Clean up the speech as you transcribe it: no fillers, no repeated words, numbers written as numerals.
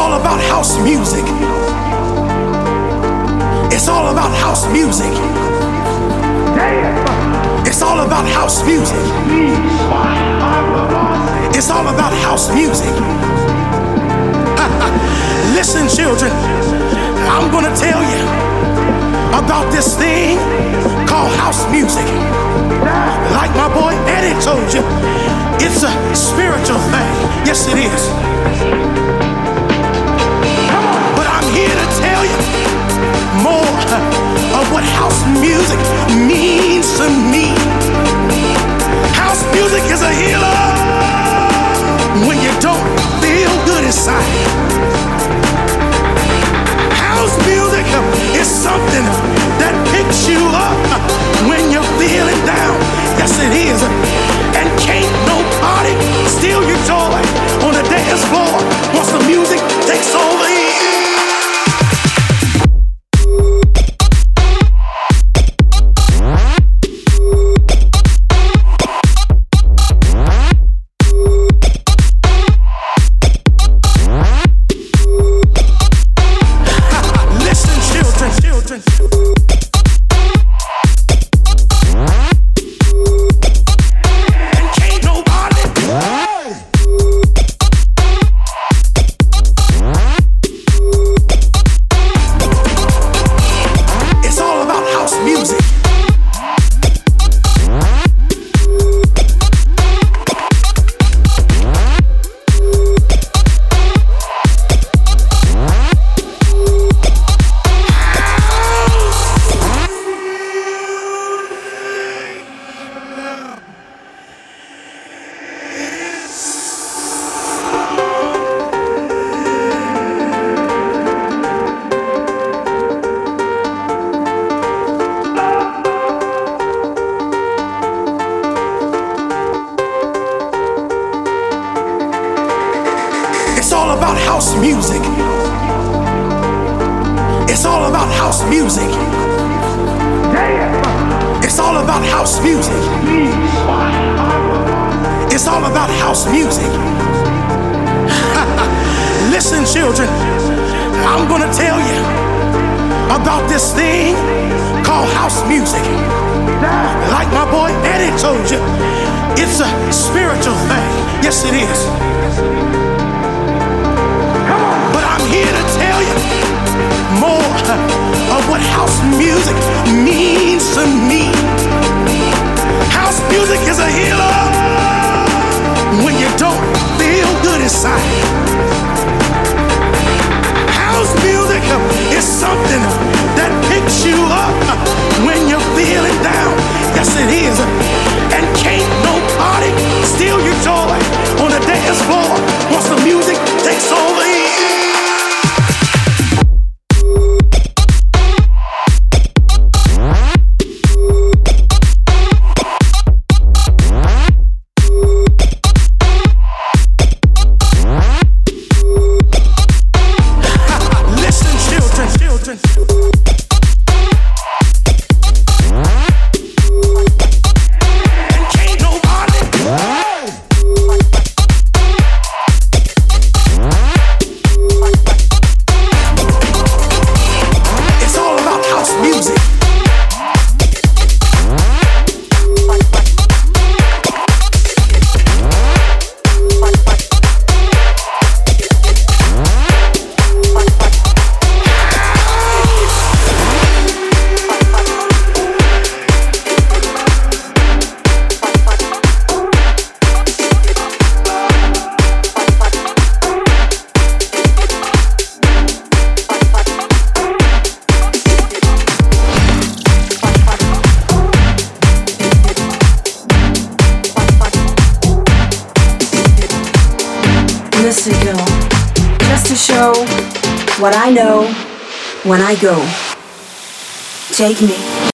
all about house music. It's all about house music. It's all about house music. It's all about house music. Listen, children, I'm gonna tell you about this thing called house music. Like my boy Eddie told you, it's a spiritual thing. Yes, it is. But I'm here to tell you more of what house music means to me. House music is a healer when you don't feel good inside. House music is something that picks you up when you're feeling down. Yes, it is. And can't nobody steal your joy on the dance floor once the music takes over you. House music. It's all about house music. It's all about house music. It's all about house music. Listen, children, I'm gonna tell you about this thing called house music. Like my boy Eddie told you, it's a spiritual thing. Yes, it is. I'm here to tell you more of what house music means to me. House music is a healer when you don't feel good inside. House music is something that picks you up when you're feeling down. Yes, it is. And can't nobody steal your joy on the dance floor once the music takes over you. Just to show what I know when I go. Take me.